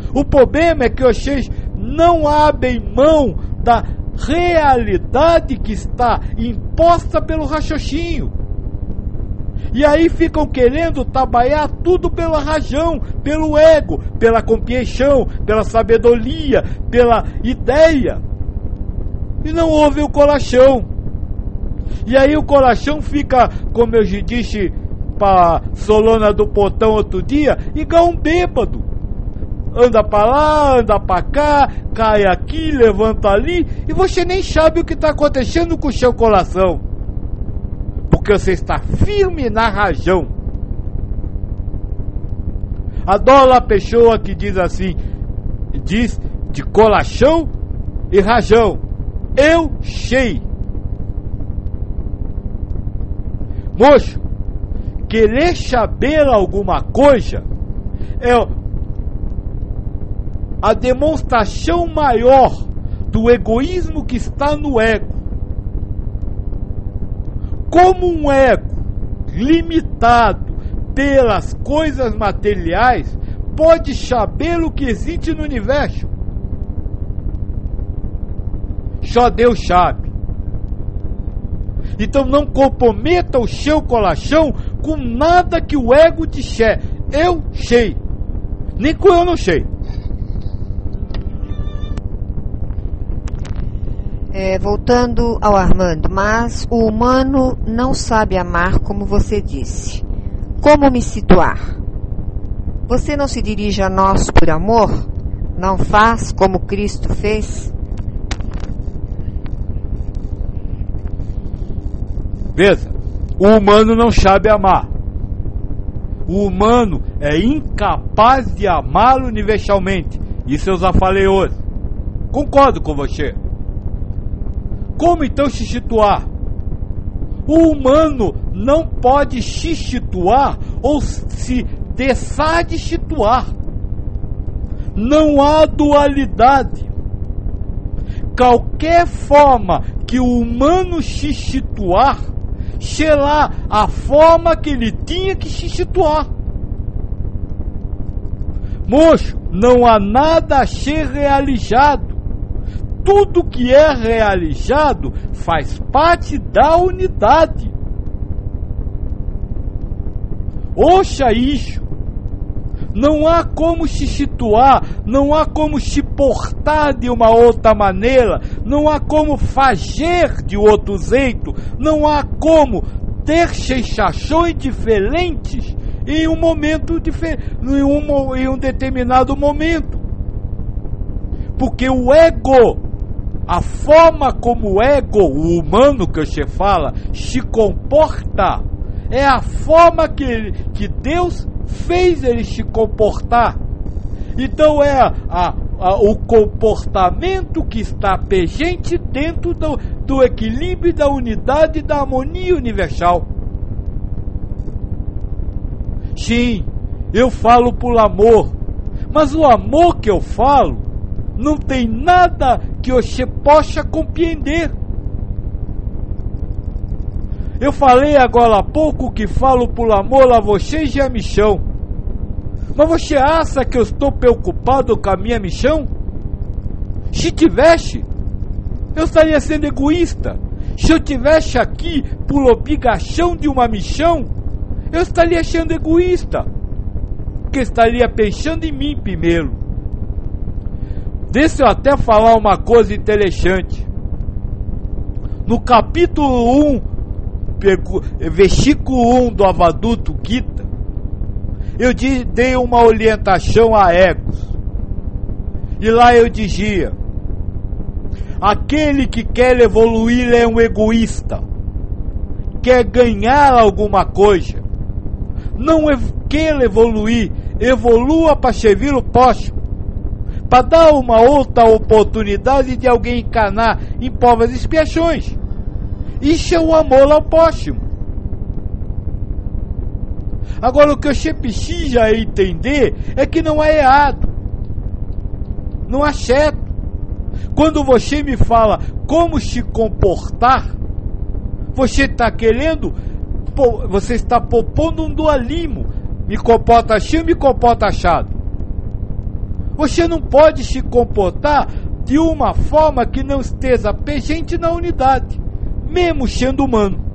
O problema é que vocês não abrem mão da realidade que está imposta pelo raciocínio. E aí ficam querendo trabalhar tudo pela razão, pelo ego, pela compreensão, pela sabedoria, pela ideia. E não ouve o coração. E aí o coração fica, como eu já disse para Solona do Portão outro dia, igual um bêbado. Anda para lá, anda para cá, cai aqui, levanta ali, e você nem sabe o que está acontecendo com o seu coração. Porque você está firme na razão. Adoro a pessoa que diz assim, diz de coração e razão. Eu sei. Moço, querer saber alguma coisa é a demonstração maior do egoísmo que está no ego. Como um ego limitado pelas coisas materiais pode saber o que existe no universo? Só Deus sabe. Então não comprometa o seu coração com nada que o ego disser. Eu sei. Nem com eu não sei. Voltando ao Armando, mas o humano não sabe amar como você disse. Como me situar? Você não se dirige a nós por amor? Não faz como Cristo fez? Veja, o humano não sabe amar. O humano é incapaz de amar universalmente. Isso eu já falei hoje. Concordo com você. Como então se situar? O humano não pode se situar ou se deixar de situar. Não há dualidade. Qualquer forma que o humano se situar, será a forma que ele tinha que se situar. Moço, não há nada a ser realizado. Tudo que é realizado faz parte da unidade. Ouça isso. Não há como se situar, não há como se portar de uma outra maneira, não há como fazer de outro jeito, não há como ter sensações diferentes em um momento em um determinado momento. Porque o ego, a forma como o ego, o humano que você fala, se comporta, é a forma que Deus fez ele se comportar. Então é o comportamento que está presente dentro do equilíbrio, da unidade, da harmonia universal. Sim, eu falo por amor, mas o amor que eu falo não tem nada que você possa compreender. Eu falei agora há pouco que falo por amor a vocês e a missão. Mas você acha que eu estou preocupado com a minha missão? Se tivesse, eu estaria sendo egoísta. Se eu tivesse aqui por obrigação de uma missão, eu estaria sendo egoísta. Porque estaria pensando em mim primeiro. Deixa eu até falar uma coisa interessante. No capítulo 1, versículo 1 do Avaduta Gita, eu dei uma orientação a egos. E lá eu dizia: aquele que quer evoluir é um egoísta, quer ganhar alguma coisa, não quer evoluir, evolua para servir o próximo, para dar uma outra oportunidade de alguém encarnar em provas e expiações. Isso é o amor ao próximo. Agora, o que você precisa entender é que não é errado, não é certo. Quando você me fala como se comportar, você está querendo, você está propondo um dualismo. Me comporta assim, me comporta achado. Você não pode se comportar de uma forma que não esteja presente na unidade, mesmo sendo humano.